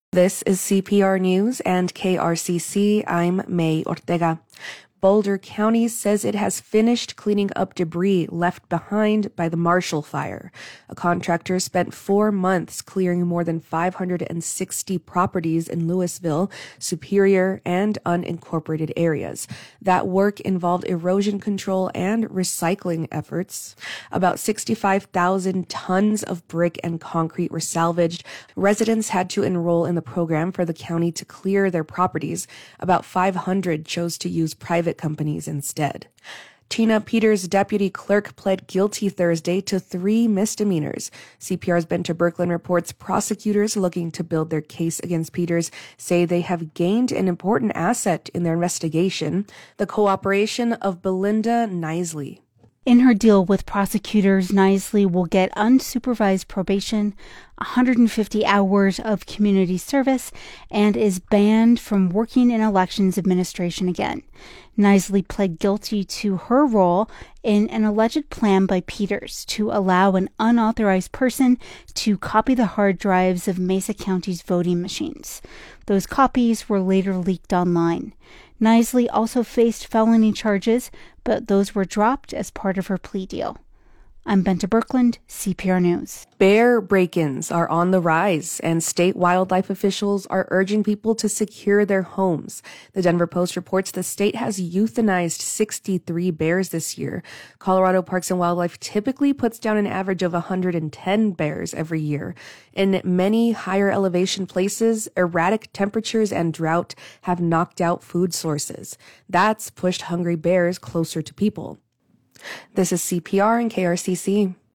This is CPR News and KRCC. I'm May Ortega. Boulder County says it has finished cleaning up debris left behind by the Marshall Fire. A contractor spent 4 months clearing more than 560 properties in Louisville, Superior, and unincorporated areas. That work involved erosion control and recycling efforts. About 65,000 tons of brick and concrete were salvaged. Residents had to enroll in the program for the county to clear their properties. About 500 chose to use private companies instead. Tina Peters' deputy clerk pled guilty Thursday to 3 misdemeanors. CPR's Benta Birkeland reports prosecutors looking to build their case against Peters say they have gained an important asset in their investigation, the cooperation of Belinda Knisely. In her deal with prosecutors, Knisely will get unsupervised probation, 150 hours of community service, and is banned from working in elections administration again. Knisely pled guilty to her role in an alleged plan by Peters to allow an unauthorized person to copy the hard drives of Mesa County's voting machines. Those copies were later leaked online. Knisely also faced felony charges, but those were dropped as part of her plea deal. I'm Benta Birkeland, CPR News. Bear break-ins are on the rise, and state wildlife officials are urging people to secure their homes. The Denver Post reports the state has euthanized 63 bears this year. Colorado Parks and Wildlife typically puts down an average of 110 bears every year. In many higher elevation places, erratic temperatures and drought have knocked out food sources. That's pushed hungry bears closer to people. This is CPR and KRCC.